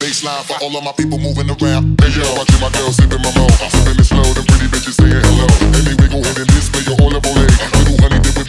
baseline for all of my people moving around. Hey yo, watching my girl sipping my mo, sipping it slow. Them pretty bitches saying hello. Anyway, go ahead and display your all of Olay. Little honey dip with